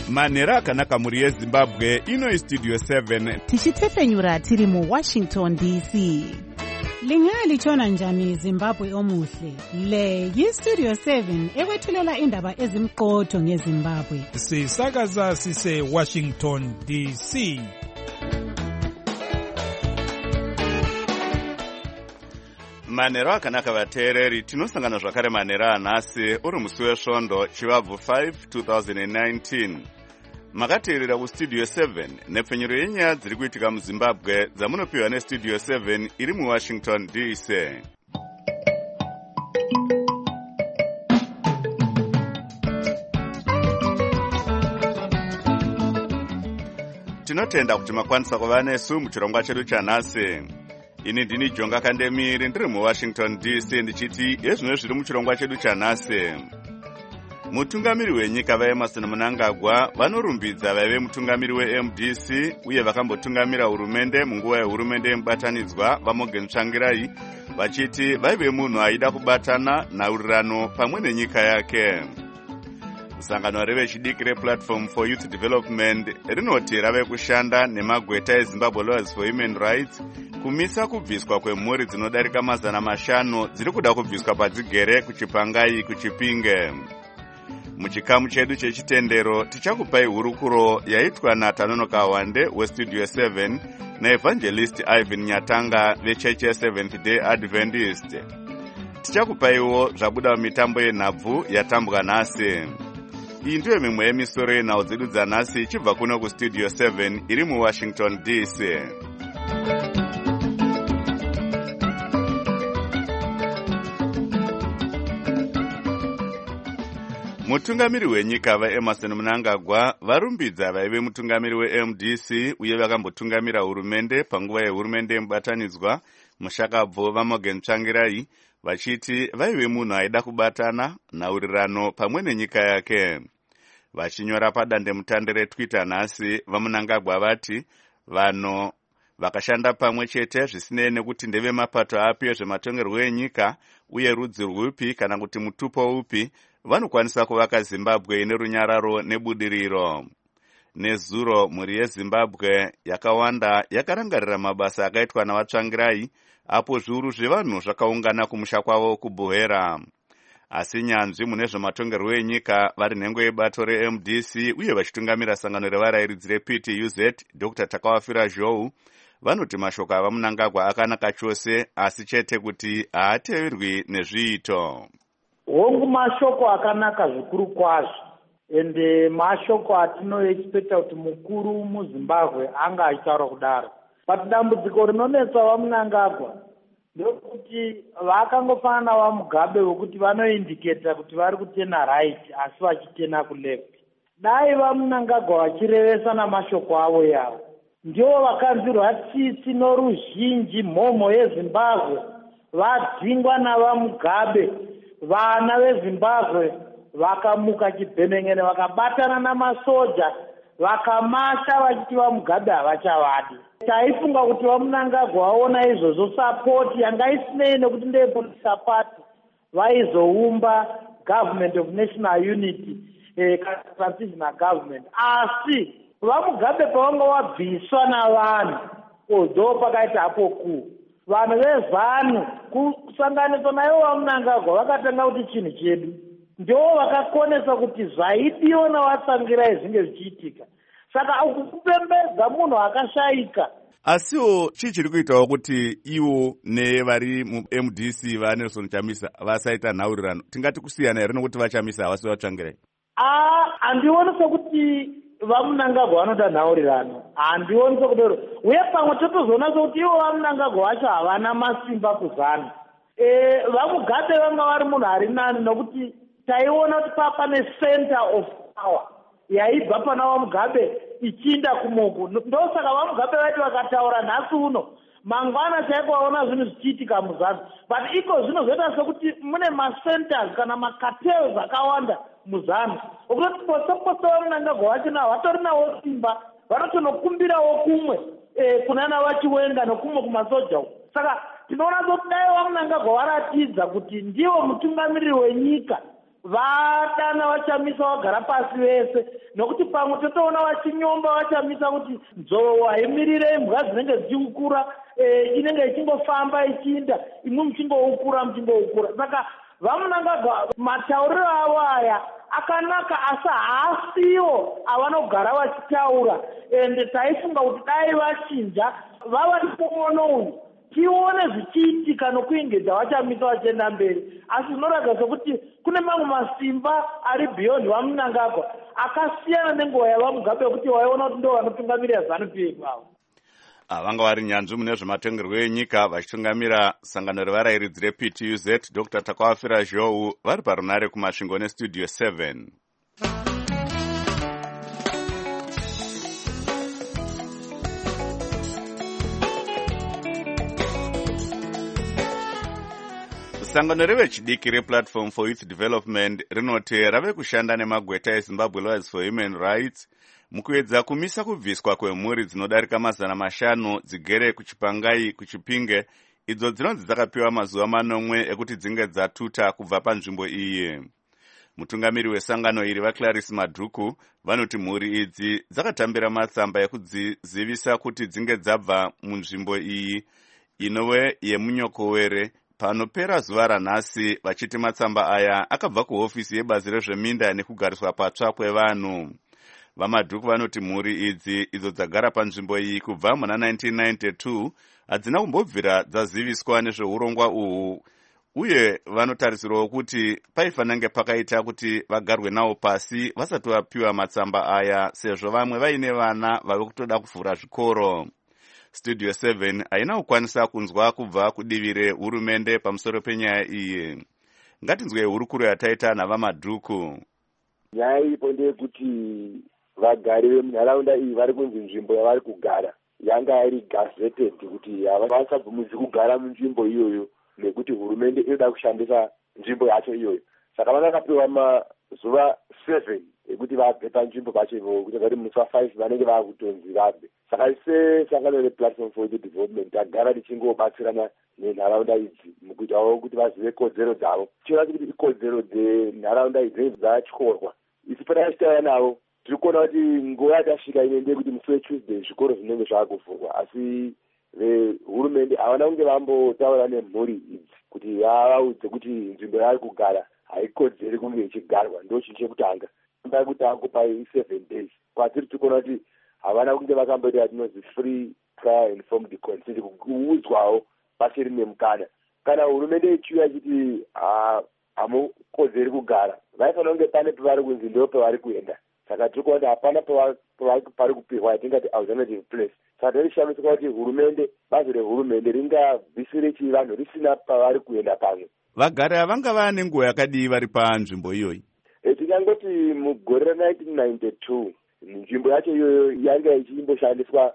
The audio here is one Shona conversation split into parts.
manhero akanaka mhuri yezimbabwe. Ino istudio 7 tichitefenyura tiri muWashington DC. Lingalitshona njani Zimbabwe omuhle? Le yistudio 7 ekwethulela indaba ezimqotho ngeZimbabwe. Sisakaza sise Washington DC. manhero akanaka vateereri, tinosangana zvakare manhero anhasi uri musi wesvondo chivabvu 5 2019. Makateerera kustudio 7 nepfenyuro yenyaya dziri kuitika muZimbabwe dzamunopiwa nestudio 7 iri muWashington DC. Tinotenda kuti makwanisa kuva nesu muchirongwa chedu chanhasi. Ini ndini Jonga Kandemiri ndiri muWashington DC ndichiti ezvino zviri muchirongwa chedu chanhasi. Mutungamiri wenyika vaEmerson Mnangagwa vanorumbidza vaive mutungamiri weMDC uye vakambotungamira hurumende munguva yehurumende yemubatanidzwa vaMorgan Tsvangirai vachiti vaive munhu aida kubatana nhaurirano pamwe nenyika yake. Sangano revechidiki rePlatform for Youth Development rinoti rave kushanda nemagweta eZimbabwe Lawyers for Human Rights kumisa kubviswa kwemhuri dzinodarika 500 dziri kuda kubviswa padzigere kuChipangai kuChipinge. Muchikamu chedu chechitendero tichakupai hurukuro yaitwa naTanonoka Wande westudio 7 naEvangelist Ivan Nyatanga vechechi yeSeventh Day Adventist. Tichakupaiwo zvabuda mitambo yenhabvu yatambwa nhasi. Iyi ndiyo mimwe yemisoro yenhau dzedu dzanhasi ichibva kuno kustudio 7 iri muWashington DC. Mutungamiri wenyika vaEmerson Mnangagwa varumbidza vaive mutungamiri weMDC uye vakambotungamira hurumende panguva yehurumende yemubatanidzwa mushakabvu vaMorgan Tsvangirai vachiti vaive munhu aida kubatana nhaurirano pamwe nenyika yake. Vachinyora padandemutande reTwitter nhasi, vaMnangagwa vati vanhu vakashanda pamwe chete zvisinei nekuti ndeve mapato api ezvematongerwo enyika uye rudzi rwupi kana kuti mutupo upi, vanokwanisa kuvaka Zimbabwe ine runyararo nebudiriro. Nezuro mhuri yeZimbabwe yakawanda yakarangarira mabasa akaitwa navaTsvangirai apo zviuru zvevanhu zvakaungana kumusha kwavo kuBuhera. Asi nyanzvi mune zvematongerwo enyika vari nhengo yebato reMDC uye vachitungamira sangano revarairidzi rePTUZ Dr. Takawafira Zhou vanoti mashoko avaMnangagwa akanaka chose, asi chete kuti haateverwi nezviito. Hongu mashoko akanaka zvikuru kwazvo, ende mashoko atinoexpecta kuti mukuru muZimbabwe anga achitaura kudaro. But dambudziko rinonetsa vaMnangagwa ndokuti vakangofanana vaMugabe vokuti vanoindicata kuti vari kutena right asi vachitena kuleft. Dai vaMnangagwa vachirevesa namashoko avo yavo, ndivo vakanzwirwa tsitsi noruzhinji mhomho yeZimbabwe vadzingwa navaMugabe. Vana veZimbabwe vakamuka chibhemengene vakabatana namasoja vakamasha vachiti vaMugabe havachavadi. Taifunga kuti vaMnangagwa vaona izvozvo sapoti yanga isinei nekuti ndeyepolitisa party vaizoumba government of national unity, transitional government. Asi vaMugabe pavanga wabviswa navanhu ndo pakaita hapo kuu. Vanhu vezanu kusanganiswa naivo vaMnangagwa vakatanga kuti chinhu chedu ndivo vakakonesa kuti zvaidiwa navaTsvangirai zvinge zvichiitika. Saka ukupembedza munhu akashayika. Asiwo chii chiri kuitawo kuti iwo nevari muMDC vaNelson Chamisa vasaita nhaurirano? Tingati kusiyana here nokuti vaChamisa havasi vaTsvangirai? Handioni sokuti vaMnangagwa vanoda nhaurirano, handioni sokudaro. Uye pamwe totozoona sokuti ivo vaMnangagwa vacho havana masimba kuzana. VaMugabe vanga vari munhu ari nani nokuti taiona kuti pane center of power yaibva pana vaMugabe ichiinda kumoko. Ndosaka vaMugabe vaiti vakataura nhasi uno mangwana chaiko vaona zvinhu zvichiitika muzasi. But iko zvino zvoita sokuti mune macenters kana macartels akawanda muzanu okuti posepose vaMnangagwa vachona vatorinawo simba vanotonokumbirawo kumwe kunana vachiwenga nokumwe kumasoja uko. Saka tinoona kuti dai vaMnangagwa varatidza kuti ndiwo mutungamiriri wenyika vadana vachamisa vagara pasi vese, nokuti pamwe totoona vachinyomba vachamisa kuti nzou haimirirei mhuka dzinenge dzichikukura, inenge ichingofamba ichiinda, imwe muchingoukura. Saka vamunangagwa matauriro avo aya akanaka, asi haasiwo avanogara vachitaura. Ende taifunga kuti dai vachinja vava nemuono uyu tione zvichiitika nokuingedza vachamisa vachienda mberi. Asi zvinoratidza sokuti kune mamwe masimba ari beyond vamunangagwa akasiyana nenguva yavamugabe yekuti waiona kuti ndo vanotungamirira ZANU-PF avo. Vanga vari nyanzvi mune zvematongerwo enyika vachitungamira sangano revarairidzi rePTUZ, Dr. Takawafira Zhou, vari parunare kumasvingo nestudio 7. Sangano revechidiki rePlatform for Youth Development rinoti rave kushanda nemagweta eZimbabwe Lawyers for Human Rights mukuedza kumisa kubviswa kwemhuri dzinodarika 500 dzigere kuchipangai kuchipinge, idzo dzinonzi dzakapiwa mazuva 4 ekuti dzinge dzatuta kubva panzvimbo iyi. Mutungamiri wesangano iri vaClarisse Madhuku vanoti mhuri idzi dzakatambira matsamba ekudzivisa kuti dzinge dzabva munzvimbo iyi inove yemunyokowere panopera zuva ranhasi, vachiti matsamba aya akabva kuhofisi yebazi rezveminda nekugariswa patsva kwevanhu. VaMadhuku vanoti mhuri idzi idzo dzagara panzvimbo iyi kubva muna 1992 hadzina kumbobvira dzaziviswa nezveurongwa uhu, uye vanotarisirawo kuti paifanange pakaita kuti vagarwe nawo pasi vasati vapiwa matsamba aya, sezvo vamwe vaine vana vave kutoda kuvhura zvikoro. Studio 7 haina kukwanisa kunzwa kubva kudivi rehurumende pamusoro penyaya iyi. Ngatinzwe hurukuro yataita navaMadhuku. Nyaya iripo ndeyekuti vagari vemunharaunda iyi vari kunzi nzvimbo yavari kugara yanga iri gazetted kuti havasabvumidzwi kugara munzvimbo iyoyo nekuti hurumende inoda kushandisa nzvimbo yacho iyoyo. Saka vakakapiwa mazuva 7 ekuti vabve panzvimbo pacho ivo, kuti vari musi wa5 vanenge vakutonzi vabve. Saka sangano rePlatform for Youth Development agara richingobatsirana nenharaunda idzi mukuitawo kuti vazive kodzero dzavo. Tichiona kuti ikodzero dzenharaunda idzi dzatyorwa. Isi patachitaura navo tiri kuona kuti nguva yatasvika inoende kuti musi weTuesday zvikoro zvinenge zvakuvhurwa, asi vehurumende havana kunge vambotaura nemhuri idzi kuti vavaudze kuti nzvimbo yavari kugara haikodzeri kunge ichigarwa. Ndo chinhu chekutanga kuti angopai 7 days. Kwatiri tiri kuona kuti havana kunge vakamboita atinozi free prior informed consent, kuudzwawo pasiri nemukana. Kana hurumende ichiuya chiti hamukodzeri kugara, vaifanira kunge pane pavari kunzi ndo pavari kuenda. Saka tiri kuona kuti hapana pari kupihwa yatingati alternative place. Saka tarishamisa kuti hurumende, bazi rehurumende ringabvisire chivanhu risina pavari kuenda pamwe. Vagari havanga vane nguva yakadii vari panzvimbo iyoyi? Tikangoti mugore ra1992 nzvimbo yacho iyoyo yanga ichimboshandiswa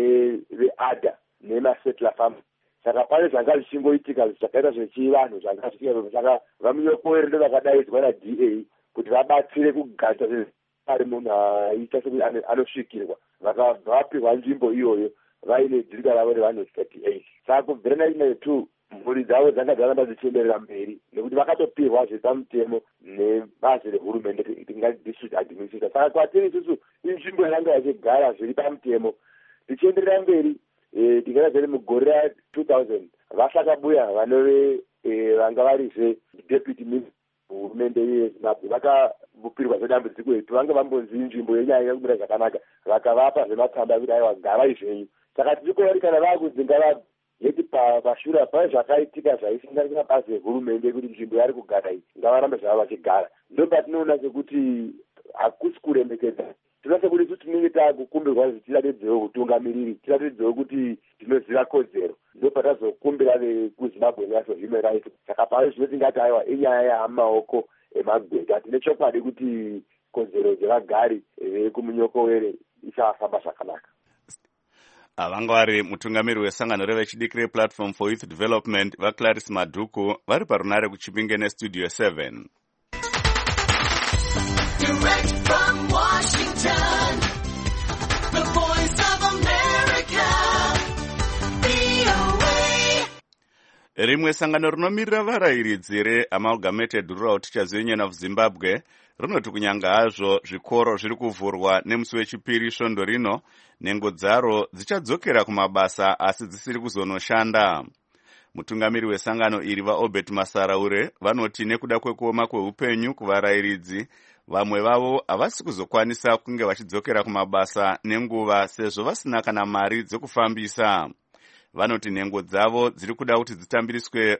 neveADA nemasettler farmers. Saka pane zvanga zvichingoitika zvakaita zvechivanhu zvanga zvichiita. Saka vamunyokowere ndo vakadaidzwa naDA kuti vabatsire kugadzira ari munhu aita sekuti anosvikirwa. Vakabva vapihwa nzvimbo iyoyo vaine dzirika ravo revanhu 38. Saka kubvira 1992 mhuri dzavo dzanga dzaramba dzichienderera mberi nekuti vakatopihwa zvepamutemo nebazi rehurumende tingati district administrator. Saka kwatiri isusu inzvimbo yanga yachigara zviri pamutemo tichienderera mberi. Tingati zviri mugore ra2000 vasakabuya vanove vanga varizve deputy minister hurumende yeZimbabwe vakapirwa zvedambudziko kuti vange vambonzi nzvimbo yenyaya yekumira zvakanaka, vakavapa zvematsamba kuti aiwa garai zvenyu. Saka tiri kuona kuti kana vakunzi ngavayeti pashure pane zvakaitika zvaisanganisira bazi rehurumende kuti nzvimbo yari kugara iyi ngavarambe zvavo vachigara. Ndo patinoona sekuti hakusi kuremekedza. Tinoona sekuti isu tinenge takukumbirwa kuti tiratidzewo utungamiriri, tiratidzewo kuti tinoziva kodzero. Ndo patazokumbira vekuZimbabwe Lawyers for Human Rights. Saka pari zvino tingati aiwa inyaya yamaoko emagweta. Tine chokwadi kuti kodzero dzevagari vekumunyokowere isafamba zvakanaka. Vanga vari mutungamiri wesangano revechidiki rePlatform for Youth Development vaClarisse Madhuku vari parunare kuchipinge nestudio 7. Direct from Washington, the voice of America, VOA. Rimwe sangano rinomirira varayiridzi reAmalgamated Rural Teachers Union of Zimbabwe rinoti kunyanga hazvo zvikoro zviri kuvhurwa nemusi wechipiri svondo rino, nhengo dzaro dzichadzokera kumabasa asi dzisiri kuzonoshanda. Mutungamiri wesangano iri vaObert Masaraure vanoti nekuda kwekuoma kweupenyu kuvarayiridzi, vamwe vavo havasi kuzokwanisa kunge vachidzokera kumabasa nenguva sezvo vasina kana mari dzekufambisa. Vanoti nhengo dzavo dziri kuda kuti dzitambiriswe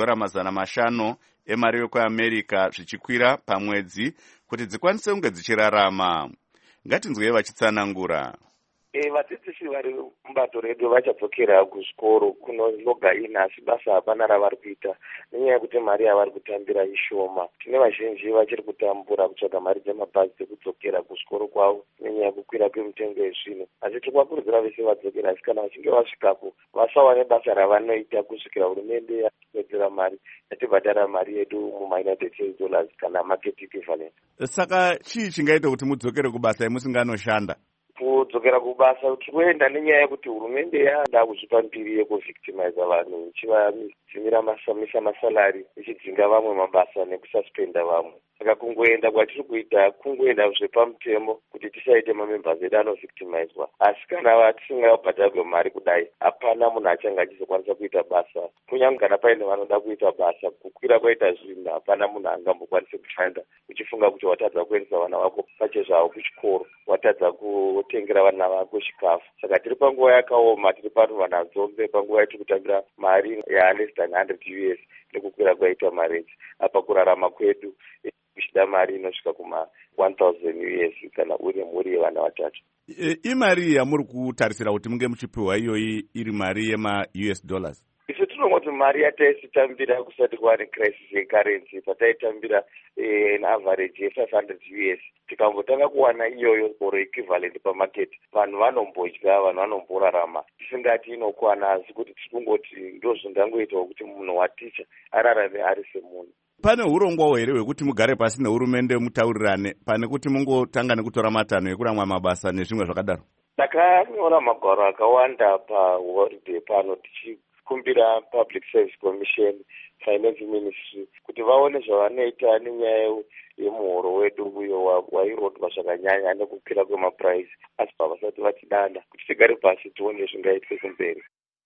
$500 emari yekuAmerica zvichikwira pamwedzi kuti dzikwanise kunge dzichirarama. Ngatinzwei vachitsanangura. Vadzidzisi vari mubato redu vachadzokera kuzvikoro kunozoga ina asi basa hapana ravari kuita nenyaya yekuti mari yavari kutambira ishoma. Tine vazhinji vachiri kutambura kutsvaga mari dzemabhazi dzekudzokera kuzvikoro kwavo nenyaya yekukwira kwemitengo yezvinhu. Asi tikuvakurudzira vese vadzokera, asi kana vachinge vasvikapo vasawa nebasa ravanoita kusvikira hurumende yapedzera mari yatibhadhara mari yedu muma-United States dollars kana market equivalent. Saka chii chingaita kuti mudzokere kubasa musinganoshanda? Kudzokera kubasa tikuenda nenyaya yekuti hurumende yada kuzvipa mbiri yekuvictimize vanhu ichivadzimira masalari ichidzinga vamwe mabasa nekususpenda vamwe. Saka kungoenda kwatiri kuita kungoenda zvepamutemo kuti tisaite mamembers edu anovictimizwa. Asi kana tisingabhadharwe mari kudai hapana munhu achanga achizokwanisa kuita basa. Kunyange kana paine vanoda kuita basa, kukwira kwaita zvinhu hapana munhu angambokwanisa kushanda uchifunga kuti watadza kuendesa vana vako pachezvavo kuchikoro, watadza kutengera vana vako chikafu. Saka tiri panguva yakaoma, tiri pano nadzombe panguva yatiri kutambira mari less than $100 nekukwira kwaita marenji. Apa kurarama kwedu kuchida mari inosvika kuma $1,000 kana uri mhuri yevana vatatu. Imari yamuri kutarisira kuti munge muchipiwa iyoyi iri mari yema-US dollars? Isu tinongoti mari yataisitambira kusati kwari crisis yecurrency, pataitambira an average ye$500. Tikangotanga kuwana iyoyo or equivalent pamarket, vanhu vanombodya, vanhu vanomborarama. Tisingati inokwana, asi kuti tikungoti ndozvindangoita kuti munhu waticha ararame ari semunhu. Pane urongwa here hwekuti mugare pasi nehurumende mutaurirane pane kuti mungotanga nekutora matanho ekuramwa mabasa nezvimwe zvakadaro? Takanyora magwaro akawanda paholiday pano tichikumbira Public Service Commission, Finance Ministry kuti vaone zvavanoita nenyaya yemuhoro wedu uyo wairodwa zvakanyanya nekukwira kwemaprice, asi pavasati vatidanda kuti tigare pasi tione zvingaitwe kumberi.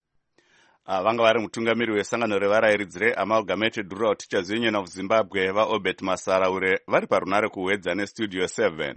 Vanga vari mutungamiri wesangano revarayiridzi reAmalgamated Rural Teachers Union of Zimbabwe vaObert Masaraure vari parunare kuhwedza neStudio 7.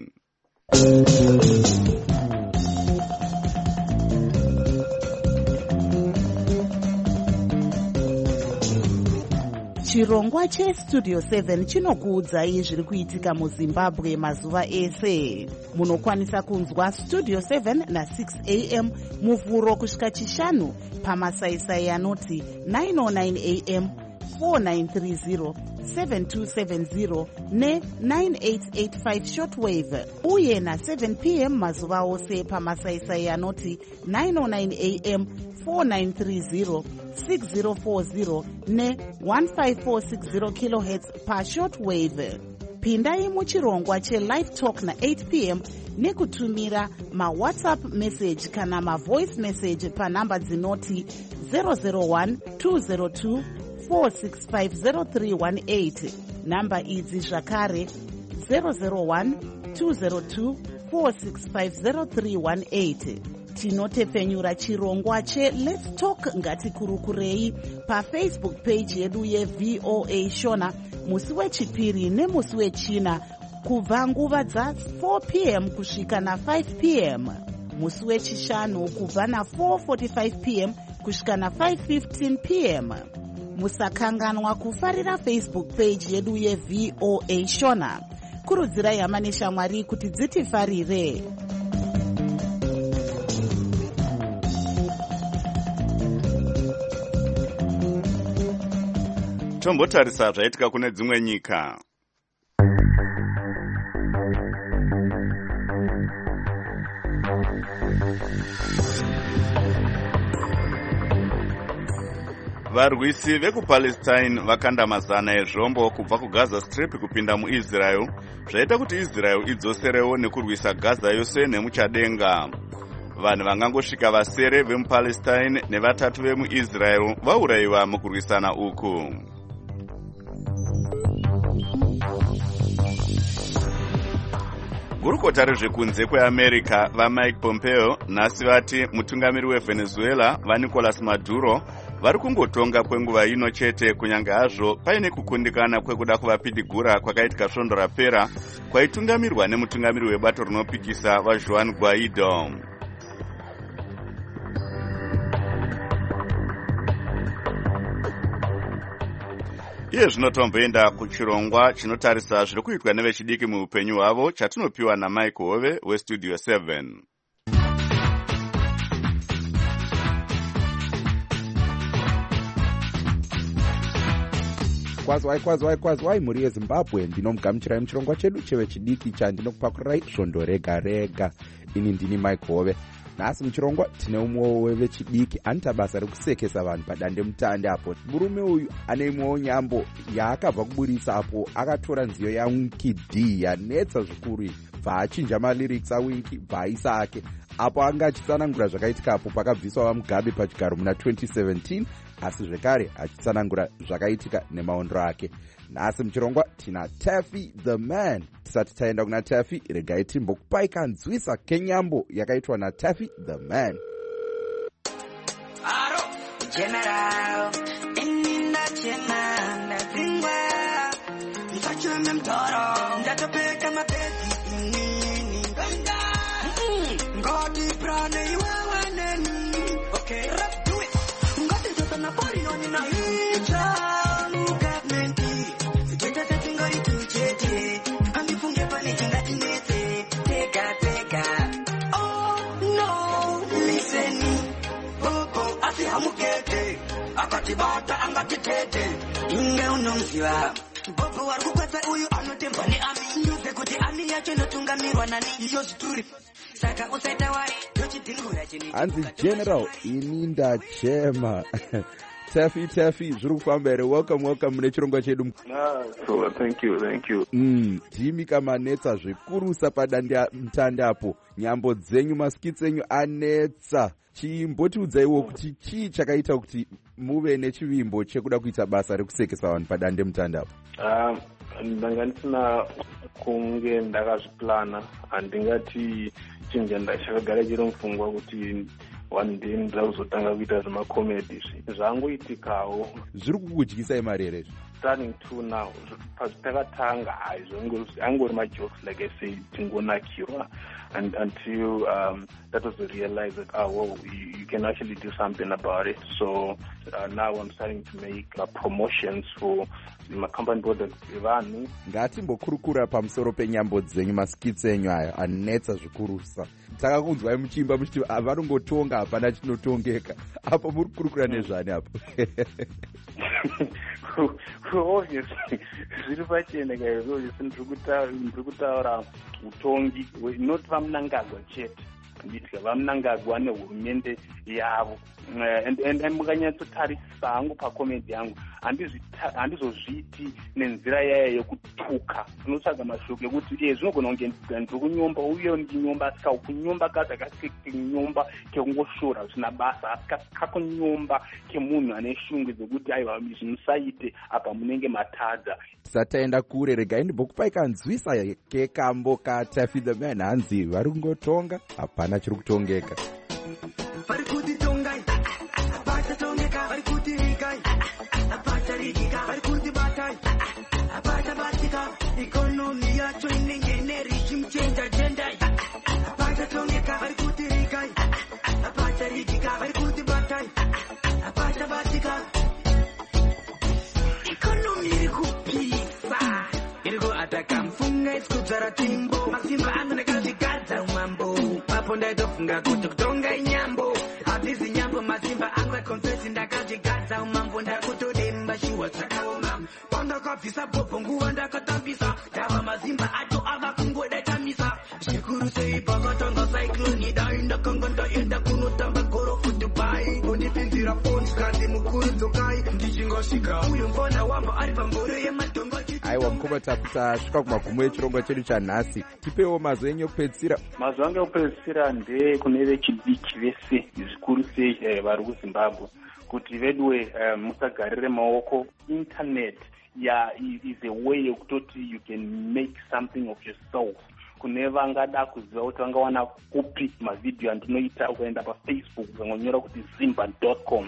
Chirongwa cheStudio 7 chinokuudzai zviri kuitika muZimbabwe mazuva ese. Munokwanisa kunzwa Studio 7 na6 AM muvhuro kusvika chishanu pamasaisai anoti 909 AM, 4930, 7270 ne9885 shortwave, uye na7 PM mazuva ose pamasaisai anoti 909 AM, 4930, 6040 ne1540 kHz pashortwave. Pindai muchirongwa chelive talk na8 PM nekutumira mawhatsapp message kana mavoice message panhamba dzinoti 001 202 4650318. Namba idzi zvakare 001 202 4650318. Tinotepfenyura chirongwa cheLet's Talk ngatikurukurei paFacebook page yedu yeVOA Shona musi wechipiri nemusi wechina kubva nguva dza4 PM kusvika na5 PM, musi wechishanu kubva na4:45 PM kusvika na5:15 PM. Musakanganwa kufarira Facebook page yedu yeVOA Shona. Kurudzirai hama neshamwari kuti dzitifarire. Tombotarisa zvaitika kune dzimwe nyika. Varwisi vekuPalestine vakanda mazana ezvombo kubva kuGaza Strip kupinda muIsrael, zvaita kuti Israel idzoserewo nekurwisa Gaza yose nemuchadenga. vanhu vangangosvika vasere vemupalestine nevatatu vemuisrael vaurayiwa mukurwisana uku. Gurukota rezvekunze kweamerica vaMike Pompeo nhasi vati mutungamiri wevenezuela vaNicolas Maduro vari kungotonga kwenguva ino chete, kunyange hazvo paine kukundikana kwekuda kuvapidigura kwakaitika svondo rapera kwaitungamirwa nemutungamiri webato rinopikisa vaJuan Guaido. Iye zvino tomboenda kuchirongwa chinotarisa zviri kuitwa nevechidiki muupenyu hwavo chatinopiwa naMike Hove weStudio 7. Kwazwai mhuri yeZimbabwe, ndinomugamuchirai muchirongwa chedu chevechidiki chandinokupakurai svondo rega rega. Ini ndini Mike Hove. Nhasi muchirongwa tine umwewo wevechidiki anoita basa rekusekesa vanhu padande mutande apo. Murume uyu ane imwewo nyambo yaakabva kuburisa apo akatora nziyo yaWinky D yanetsa zvikuru bva achinja malyrics aWinky bva aisa ake. Apo anga achitsanangura zvakaitika apo pakabviswa vaMugabe pachigaro muna 2017, asi zvekare achitsanangura zvakaitika nemaondro ake. Nhasi muchirongwa tina Taffy the Man. Tisati taenda kuna Taffy, regai timbokupai kanzwisa kenyambo yakaitwa naTaffy the Man. Aro General inina chena ndingwa mfachwe mtoro ndatopeka mapezi nini nganda ngoti prane iwewe neni. Okay, rap do it. Ngoti tota na body on na hicha government siketa tetinga ituchete angifunge pane chingati nete teka. Oh no, listen. Asi hamukete akatibata angatitete inge unomziva bobo wari kukwasa uyu anotemba neami nyuze kuti ami yacho inotungamirwa nani iyo zvituri saka usaita wari yochidhingura chini. Hanzi General ini ndachema. Taffy zviri kufamba here? Welcome mune chirongwa chedu. So thank you. Jimmy kamanetsa zvikurusa padande mutande apo, nyambo dzenyu maskits enyu anetsa. Chimbotiudzaiwo kuti chii chakaita kuti muve nechivimbo chekuda kuita basa rekusekesa vanhu padande mutande apo? Ndanga ndisina kunge ndakazviplana, handingati chinhu chakagara chiri mupfungwa kuti one day ndira kuzotanga kuita zvemakomedi zvangoitikawo. Zviri kukudyisai mari here? Starting to now, pazvitakatanga angori majokes like I say tingonakirwa until that was the realize that you can actually do something about it. So now I'm starting to make promotions for my company products. Vanhu ngatimbokurukura pamusoro penyambo dzenyu maskits enyu aya anetsa zvikurusa. Takakunzwai muchimba muchiti vanongotonga hapana chinotongeka. Apo muri kurukura nezvani apo? Obviously zviri pachena guys, obviously ndiri kutaura utongi not vamunangagwa chete, nditika vamunangagwa nehurumende yavo. And mukanyatsotarisa hangu pakomedi yangu handizozviti nenzira yaya yekutuka. Tinotsvaga mashoko ekuti zvinogona kunge ndiri kunyomba uye ndinyomba, asika kunyomba kazi akasinyomba kekungoshora zvisina basa, asika kakunyomba kemunhu ane shungu dzekuti aiwa zvimusaite apa munenge matadza. Tisataenda kure, regai ndimbokupai kanzwisa kekambo kaTaffy the Man. Hanzi vari kungotonga hapana chiri kutongeka. Vari kuti tongai bata tongeka, vari kuti rikai bata rikika, vari kuti batai bata batika, ikonomi yacho inenge nerishim change agenda. Bata tongeka, vari kuti rikai bata rikika, vari kuti batai bata batika, ikonomi iri kupisa, iri kuataka mfunga isikudzara timbo, masimba anoneka zvigadza umambo. Papo ndaitofunga kuti kutonga inyambo, hatizi nyambo masimba anga confess ndakazvigadza umambo, ndakutodemba shuwa dzakaoma. Pandakabvisa popo nguva ndakatambisa, ndava mazimba acho ava kungodatamisa. Zvikuru sei pakatanga cyclone dai ndakanga ndaenda kunotamba goro kuDubai, kundipinzira phones kandi mukuru dzokai ndichingasvika uyu mfana wamba ari pamboro yemadhongo. aiwa mukoma tasvika kumagumo echirongwa chedu chanhasi. Tipewo mazwi enyu okupedzisira. Mazwi angu okupedzisira ndekune vechidiki vese zvikuru sei vari kuZimbabwe kuti vedwe musagarire maoko. Internet is a way yekutoti you can make something of yourself. Kune vangada kuziva kuti vangawana kupi mavidhiyo andinoita, ukaenda paFacebook ukangonyora kuti zimba.com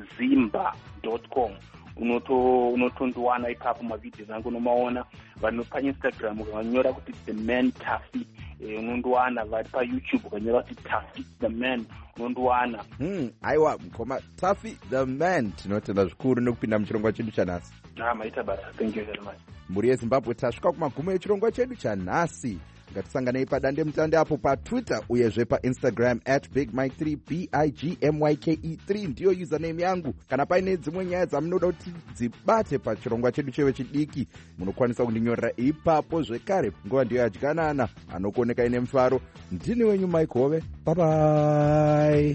unotondiwana ipapo mavidhiyo angu unomaona. Vanhu paInstagram ukanyora kuti the man Tafi unondiwana. Vari paYouTube ukanyora kuti Tafi the man unondiwana. Aiwa mukoma Tafi the man, tinotenda zvikuru nekupinda muchirongwa chedu chanhasi. Maita basa. Thank you very much. Mburi yeZimbabwe tasvika kumagumo echirongwa chedu chanhasi. Ngatisanganei padande mutande apo paTwitter uyezve paInstagram @bigmike3 BIGMYKE3 ndiyo username yangu. Kana paine dzimwe nyaya dzamunoda kuti dzibate pachirongwa chedu chechidiki munokwanisa kundinyorera ipapo zvekare. Nguva ndiyo yadyanana, anokuoneka ine mufaro. Ndini wenyu Mike Hove. Bye bye.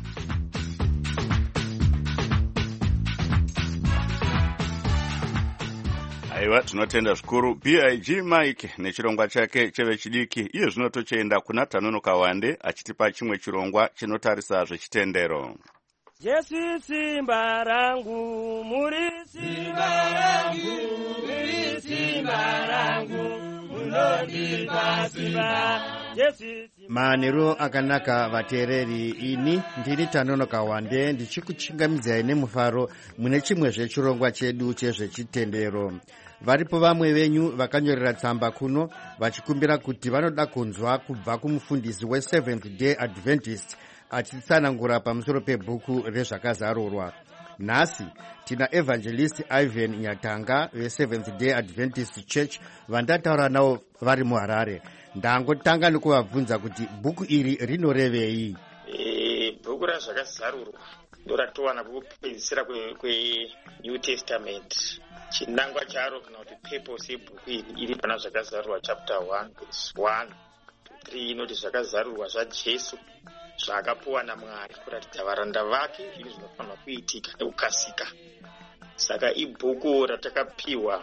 Aiwa, tinotenda zvikuru BIG Mike nechirongwa chake chevechidiki. Iye zvino tochienda kuna Tanonoka Wande achitipa chimwe chirongwa chinotarisa zvechitendero. Jesu simba rangu, muri simba rangu, muri simba rangu, munondipa simba. Manero akanaka vateereri, ini ndini Tanonoka Wande ndichikuchingamidzai nemufaro mune chimwe zvechirongwa chedu chezvechitendero. Varipo vamwe venyu vakanyorera tsamba kuno vachikumbira kuti vanoda kunzwa kubva kumufundisi weSeventh Day Adventist achitsanangura pamusoro pebhuku rezvakazarurwa. Nhasi tina Evangelist Ivan Nyatanga veSeventh Day Adventist Church vandataura navo vari muHarare. Ndangotanga nekuvabvunza kuti bhuku iri rinorevei. Bhuku razvakazarurwa ndoratowana kupedzisira kweNew Testament. Chinangwa charo kana kuti purpose yebhuku iri iri pana zvakazarurwa chapter 1 verse 1 to 3 inoti zvakazarurwa zvaJesu zvaakapuwa naMwari kuratidza varanda vake zvinhu zvinofanirwa kuitika nekukasika. Saka ibhuku ratakapiwa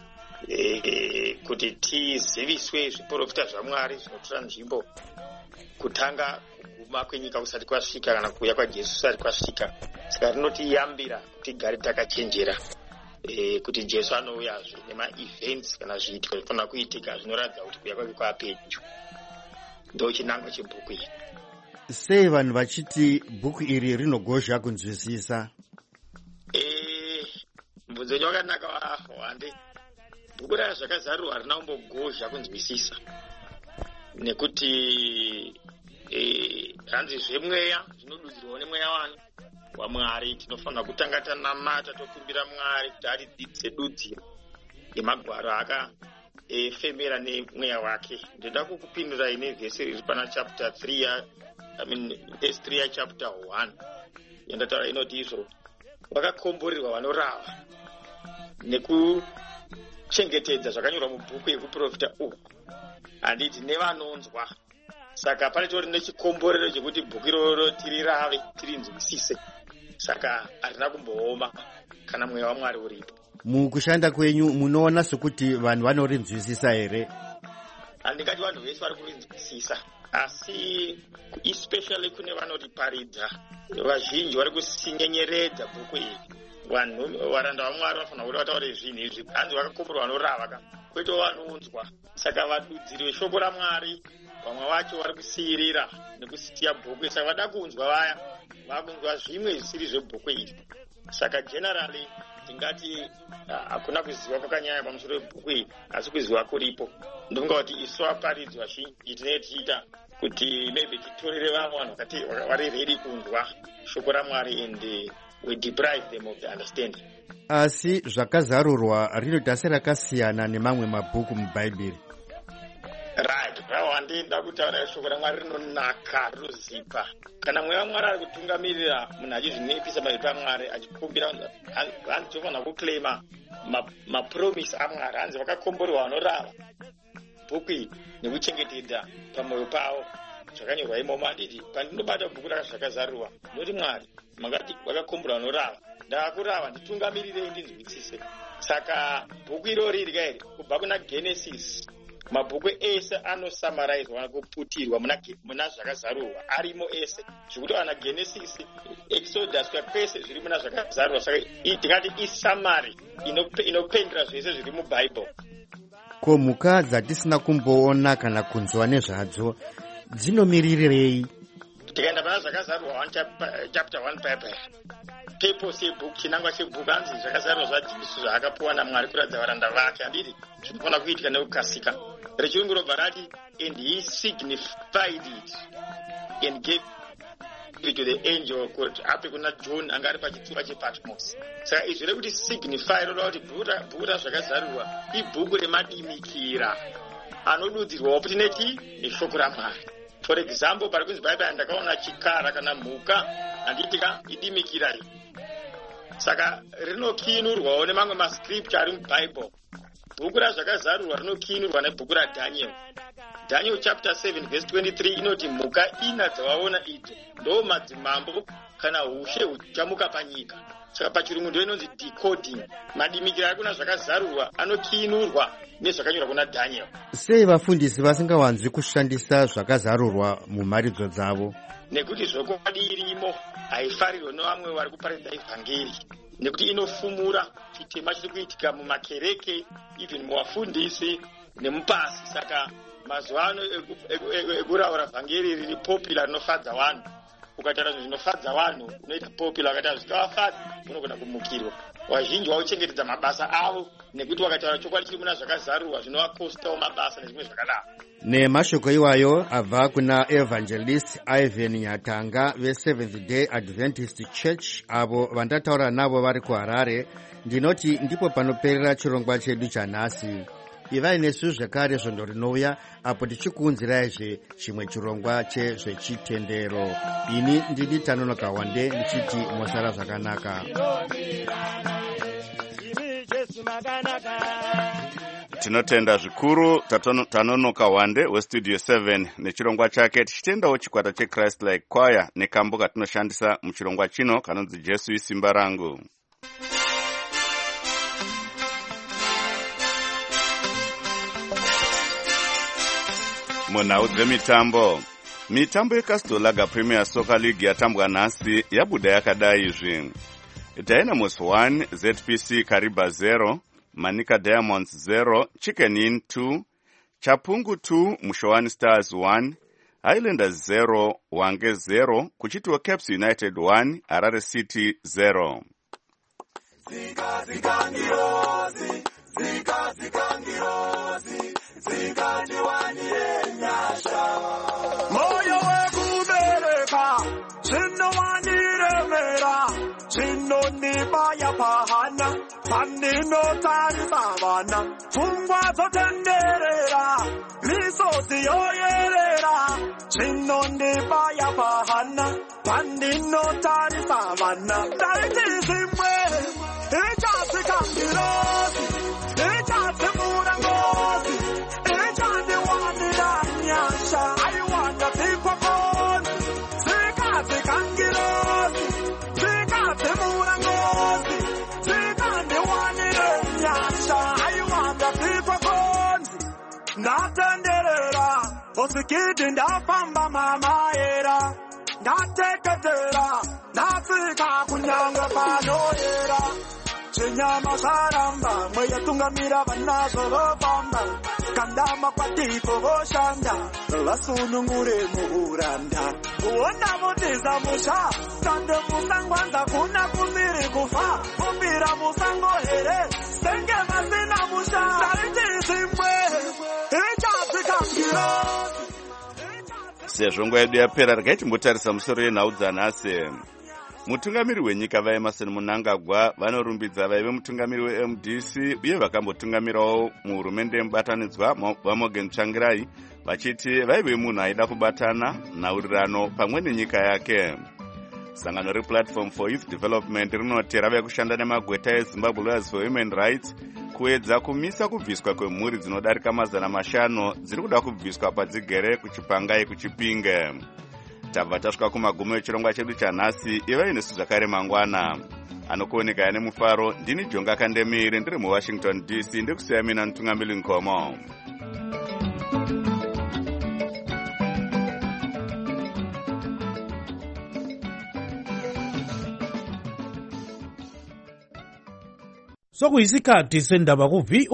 kuti tiziviswe zviprofita zvaMwari zvinotora nzvimbo kutanga kuguma kwenyika kusati kwasvika kana kuuya kwaJesu kusati kwasvika. Saka rinotiyambira kuti tigare takachenjera kuti Jesu anouyazve nema-events kana zviitiko zvinofana kuitika zvinoratidza kuti kuuya kwake kwapedyo. Ndo chinangwa chebhuku iri. Sei vanhu vachiti bhuku iri rinogozha kunzwisisa? Mubvunzo wenyu wakanaka Wande. Bhuku razvakazarurwa harina kumbogozha kunzwisisa nekuti hanzi zvemweya zvinodudzirwa nemweya waMwari. Tinofanira kutanga tanamata tokumbira Mwari kuti atidzidzise dudziro yemagwaro akafemera nemweya wake. Ndoda kukupindurai nevhesi riri pana chapter 3 verse 3 ya chapter 1 yandataura inoti izvo vakakomborerwa vanorava nekuchengetedza zvakanyorwa mubhuku yekuprofita uku, handiti nevanonzwa. Saka pane tori nechikomborero chekuti bhuku iroro tirirave tirinzwisise. Saka harina kumbooma kana mweya waMwari uripo. Mukushanda kwenyu munoona sekuti vanhu vanorinzwisisa here? Handingati vanhu vese vari kurinzwisisa, asi especially kune vanoriparidza. Vazhinji vari kusinyenyeredza bhuku iri. Vanhu varanda vaMwari vanofanira kuti vataure zvinhu izvi. Hanzi vakakomborwa vanorava kwete vanonzwa. Saka vadudziri veshoko raMwari vamwe vacho vari kusiyirira nekusitiya bhuku. Saka vada kunzwa vaya vakunzwa zvimwe zvisiri zvebhuku iri. Saka generally tingati hakuna kuziva kwakanyanya pamusoro pebhuku iri, asi kuziva kuripo. Ndinonga kuti isu vaparidzi vazhinji tinenge tichiita kuti maybe titorere vamwe vanhu vari ready kunzwa shoko raMwari and we deprive them of the understanding. Asi zvakazarurwa rinoita serakasiyana nemamwe mabhuku mubhaibheri. Right, ndinda kutaura shoko raMwari rinonaka, rinozipa. Kana mweya waMwari ari kutungamirira munhu achizvinepisa maziso aMwari achikumbira, hanzi tofanira kuclaima mapromise aMwari. Hanzi vakakomborerwa vanorava bhuku iri nekuchengetedza pamwoyo pavo zvakanyorwa imomo. Handiti pandinobata bhuku zvakazarurwa noti Mwari makati vakakomborerwa vanorava, ndavakurava nditungamirirei ndinzwisise. saka bhuku irori rikairi kubva kuna Genesis, mabhuku ese anosamarizwa kuputirwa muna zvakazarurwa arimo ese, zvekuti ana Genesis, Exodus kwese zviri muna zvakazarurwa. Saka tingati isamari inopendera zvese zviri mubhaibheri. Ko mhuka dzatisina kumboona kana kunzwa nezvadzo dzinomirirei? Tikaenda pana zvakazarurwa chapter 1 purpose yebhuku, chinangwa chebhuku anzi zvakazarurwa zvaJesu zvaakapuwa naMwari kuratidza varanda vake. Handiti zvinofanira kuitika nekukasika. Rechirungu robva rati and he signified it and gave it to the angel kuti ape kuna John anga ari pachitsuva chePatmos. Saka izvi rekuti signify roda kuti bhuku razvakazarurwa ibhuku remadimikira anodudzirwawo kuti neshoko raMwari. For example, pari kunzi Bhaibheri ndakaona chikara kana mhuka handitika idimikira iyi. Saka rinokinurwawo nemamwe mascripture ari mubhaibheri. Bhuku razvakazarurwa rinokinurwa nebhuku raDaniel. Daniel chapter 7 verse 23 inoti mhuka ina dzawaona idzo ndo madzimambo kana ushe huchamuka panyika. Saka pachirungu ndo inonzi decoding. Madimikira ari kuna zvakazarurwa anokinurwa nezvakanyorwa kuna Daniel. Sei vafundisi vasingawanzi kushandisa zvakazarurwa mumharidzo dzavo? Nekuti zvokwadi irimo haifarirwe nevamwe vari kuparidza evhangeri, nekuti inofumura chitema chiri kuitika mumakereke, even muvafundisi nemupasi. Saka mazuva ano ekuraura vhangeri riri popular rinofadza vanhu. Ukataura zvinhu zvinofadza vanhu unoita popular, ukataura zvikavafadza unogona kumukirwa. Vazhinji vauchengetedza mabasa avo nekuti wakataura chokwadi chiri muna zvakazarurwa zvinovakostawo mabasa nezvimwe zvakadaro. Nemashoko iwayo abva kuna Evangelist Ivan Nyatanga veSeventh Day Adventist Church, avo vandataura navo vari kuHarare. Ndinoti ndipo panoperera chirongwa chedu chanhasi. Ivai nesu zvekare zvondo rinouya apo tichikuunziraizve chimwe chirongwa chezvechitendero. Ini ndini Tanonoka Wande ndichiti mosara zvakanaka. Tinotenda zvikuru Tanonoka Wande westudio 7 nechirongwa chake, tichitendawo chikwata cheChrist Like Choir nekambo katinoshandisa muchirongwa chino kanonzi Jesu isimba rangu. Munhau dzemitambo. Mitambo yeCastor Premier Soccer League yatambwa nhasi yabuda yakadai izvi: Dynamos 1, ZPC Kariba 0, Manika Diamonds 0, Chicken Inn 2, Chapungu 2, Mushowani Stars 1, Highlanders 0, Wange 0, kuchitiwa Caps United 1, Harare City 0. Zikangirozi, zikatiwanire nyasha. Moyo wekubereka, zvinovaniremera, zvinondibaya pahana, pandinotarisa vana, pfungwa dzotenderera, misodzi yoyerera, zvinondibaya pahana, pandinotarisa vana. Ndaiti zvimwe, ichazikangirozi, ichazimura ngozi, ichandiwanira nyasha. I wonder people born, zikazikangirozi, zikazimura ngozi, zikandiwanira nyasha. I wonder people born. Ndatenderera, osikidi ndafamba mama era, ndateketera, ndasika kunyanga panoera. Chinyama saramba, mweya tungamira vanazo vopamba, kandama kwatipo voshanda, vasunungure muhuranda. Uona mutiza musha, tande musangwanza kuna kumiri kufa, kumbira musango here, senge mazina musha. Dariti zimwe, ichazikangiro. Sezvo nguva yedu yapera, regai timbotarisa musoro yenhau dzanhasi. Mutungamiri wenyika vaEmerson Mnangagwa vanorumbidza vaive mutungamiri weMDC uye vakambotungamirawo muhurumende yemubatanidzwa vaMorgan Tsvangirai vachiti vaive munhu aida kubatana nhaurirano pamwe nenyika yake. Sangano rePlatform for Youth Development rinoti rave kushanda nemagweta eZimbabwe Lawyers for Human Rights kuedza kumisa kubviswa kwemhuri dzinodarika 500 dziri kuda kubviswa padzigere kuChipangai kuChipinge. Tabva tasvika kumagumo echirongwa chedu chanhasi. Ivai nesu zvakare mangwana. anokuoneka ane mufaro. Ndini Jonga Kandemiri ndiri muWashington DC, ndikusiya mina Mutungamiri Nkomo. Sokuyisikhathi sendaba ku